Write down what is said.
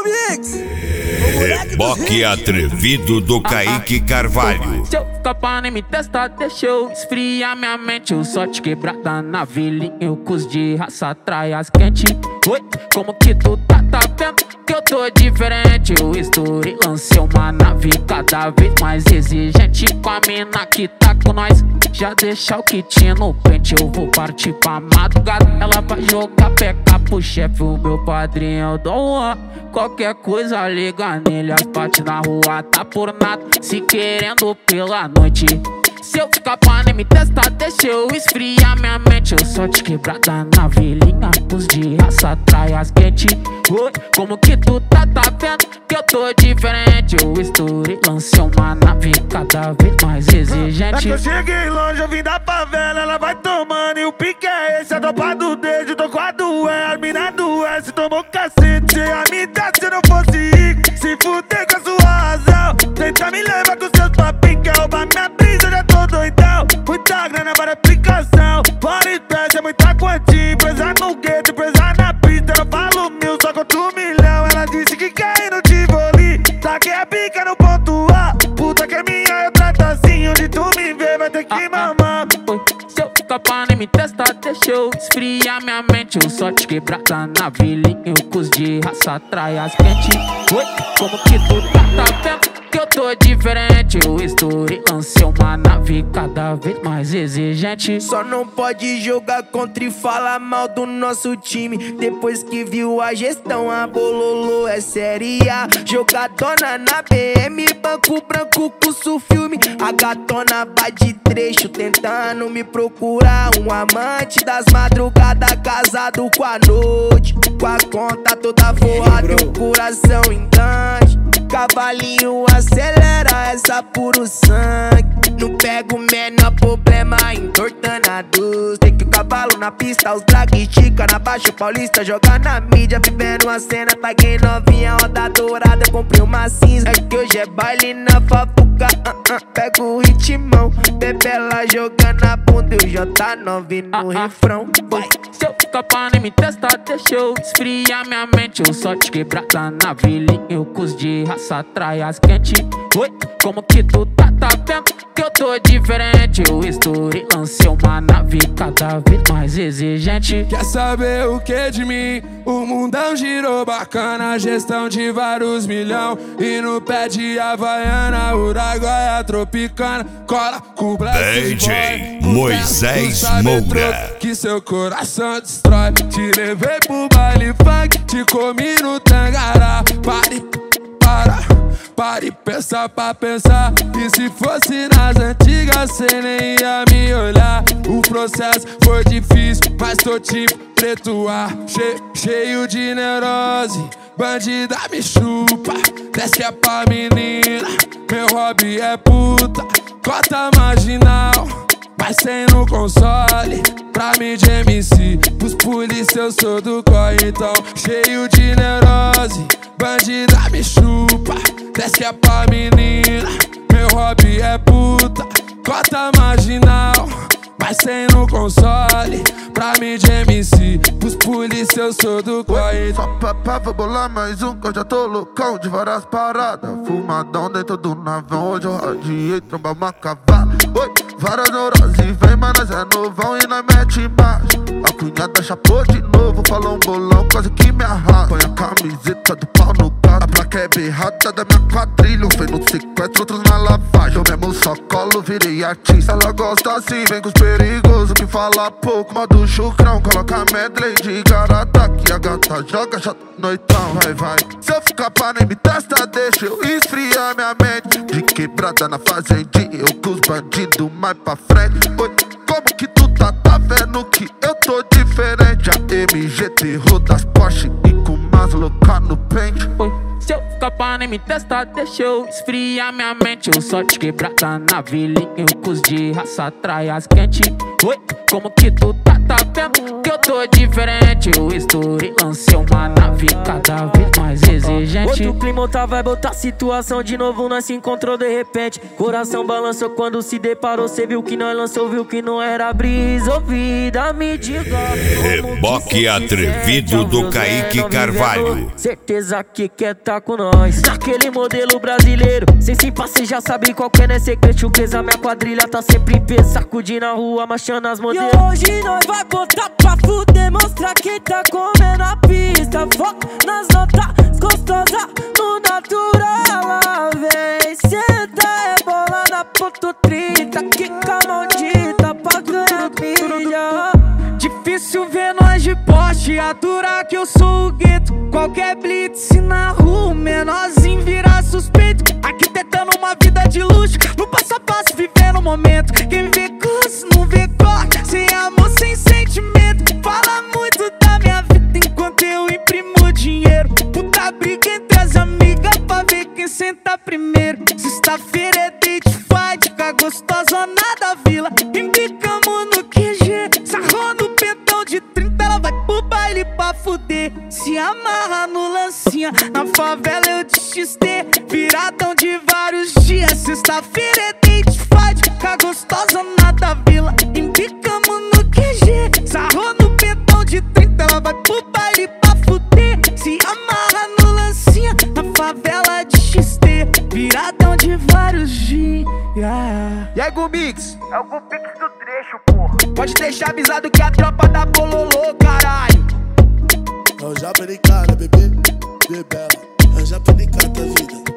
Mix. Reboque atrevido do Kaique Carvalho. Se eu ficar pra nem me testar, deixa eu esfriar minha mente. Eu só te quebrada na vilinha, eu cus de raça, traias quente. Oi, como que tu tá vendo que eu tô diferente? Eu estourei, lancei uma nave cada vez mais exigente. Com a mina que tá com nós, já deixa o kit no pente. Eu vou partir pra madrugada, ela vai jogar peca pro chefe. O meu padrinho é o Dom Juan. Qualquer coisa liga nele, as partes na rua tá por nada, se querendo pela noite. Se eu ficar pra nem me testar, deixa eu esfriar minha mente. Eu só te quebrada na vilinha, pus de raça, traias quente. Oi, como que tu tá vendo que eu tô diferente? Eu estourei, lancei uma nave cada vez mais exigente. É que eu cheguei longe, eu vim da favela, ela vai tomando e o pique é esse. A tropa do dedo, tô com a do E, a mina do S, tomou cacete. Cê ia me dar se eu não fosse rico, se fuder com a sua razão. Tenta me levar com seus papinhos, quer roubar minha brisa, eu já tô doidão. Muita grana para aplicação, fora estresse, é muita quantia. Presa no gueto, presa na pista, eu falo mil, só contra 1 milhão. Ela disse que quer ir no Tivoli, saquei a pica no ponto A. Puta que é minha, eu trato assim, onde tu me vê vai ter que mamar. Se eu ficar pra nem me testar, deixa eu esfriar minha mente. Eu só te quebrada na vilinha, eu cus de raça, traias quente. Oi, como que tu tá vendo que eu tô diferente? Eu estourei, lancei uma nave cada vez mais exigente. Só não pode jogar contra e falar mal do nosso time. Depois que viu a gestão, a Bololô é série A. Jogadona na BM, banco branco, curso filme. A gatona vai de trecho, tentando me procurar um amante das madrugadas, casado com a noite, com a conta toda forrada e o coração engante. Cavalinho acelera essa puro sangue. Não pego o menor problema entortando a doce. Tem que o cavalo na pista, os drag estica na Baixa Paulista, joga na mídia, vivendo uma cena. Paguei novinha, roda dourada, comprei uma cinza. É que hoje é baile na fafuca, pego o ritmão. Bebê ela jogando a bunda e o J9 no refrão. Vai. Se eu ficar pra nem me testar, deixa eu esfriar minha mente. Eu só te quebrada na vilinha, eu cus de raça, traias quente. Oi, como que tu tá vendo que eu tô diferente? Eu estourei, lancei uma nave cada vez mais exigente. Quer saber o que de mim? O mundão girou bacana, gestão de vários milhão. E no pé de Havaiana, Uraguaia tropicana. Cola com o Brasil, DJ Moisés Moura. Que seu coração destrói. Te levei pro baile funk, te comi no Tangará. Pare, pensar pra pensar. E se fosse nas antigas, cê nem ia me olhar. O processo foi difícil, mas tô tipo preto ar. Cheio de neurose, bandida me chupa. Desce é pra menina, meu hobby é puta. Cota marginal, mas sem no console. Pra mim de MC, pros polícia eu sou do corre. Então cheio de neurose, bandida me chupa. Desce é pra menina, meu hobby é puta. Cota marginal, mas sem no console. Pra mim de MC, pros polícia eu sou do corre. Só vou bolar mais um que eu já tô loucão de várias paradas. Fumadão dentro do navão, hoje eu radiei, tromba uma cavala. Oi, várias neuroses, vem, mas nós é novão e nós mete embaixo. A cunhada chapou de novo, falou um bolão, quase que me arrasta. Põe a camiseta do pau no gato, a placa é berrada da minha quadrilha. Um foi no sequestro, outros na lavagem. Eu mesmo só colo, virei artista. Ela gosta assim, vem com os perigosos que fala pouco. Modo chucrão, coloca medley de garota, que a gata joga já noitão, vai. Se eu ficar pra nem me testar, deixa eu esfriar minha mente. De quebrada na fazendinha, eu com os bandidos mais pra frente. Oi, como que tu tá vendo que eu tô diferente? A MG terror das Porsche e com umas loucas no pente. Oi, se eu ficar pra nem me testar, deixa eu esfriar minha mente. Eu só te quebrada na vilinha, eu cus de raça, traias quente. Oi, como que tu tá vendo que eu tô diferente? Eu estourei, lancei uma nave cada vez mais exigente. exigente. Outro clima, outra vibe, outra situação. De novo nós se encontrou de repente. Coração balançou quando se deparou. Cê viu que nós lançou, viu que não era brisa. Ouvida, me diga. Reboque atrevido do Kaique Carvalho. Certeza que quer tá com nós. Naquele modelo brasileiro. Sem se passar, já sabe qual que é, né? Secreto, a minha quadrilha tá sempre em pé. Sacudindo a rua, marchando as modelos. E hoje nós vai botar pra fuder. Mostrar quem tá comendo a pista. Foca nas notas gostosas no natural. Ela vem, senta, é bola na ponto 30. Quica maldita pra ganhar milha. Difícil ver nós de poste, aturar que eu sou o gueto. Qualquer blitz na rua, menorzinho vira suspeito. Arquitetando uma vida de luxo, no passo a passo vivendo o momento. Quem vê curso não vê corte, sem amor, sem sentimento. Fala muito da minha vida enquanto eu imprimo dinheiro. Puta briga entre as amigas pra ver quem senta primeiro. Sexta-feira é date fight, com a gostosona da vila. Embicamos no QG, sarrou no pentão de 30. Ela vai pro baile pra fuder, se amarra no lancinha. Na favela eu de XT, viradão de vários dias. Sexta-feira é date fight, com a gostosona da vila. Embicamos no QG, sarrou no pentão de 30. Ela vai pro baile pra fuder, se amarra no lancinha. Na favela de XT, viradão de vários dias. E aí, Gumix? É o Gumix do trecho, porra. Pode deixar avisado que a tropa da Bololô, caralho. Eu já perdi cara, bebê, bebê. Eu já perdi cara da vida.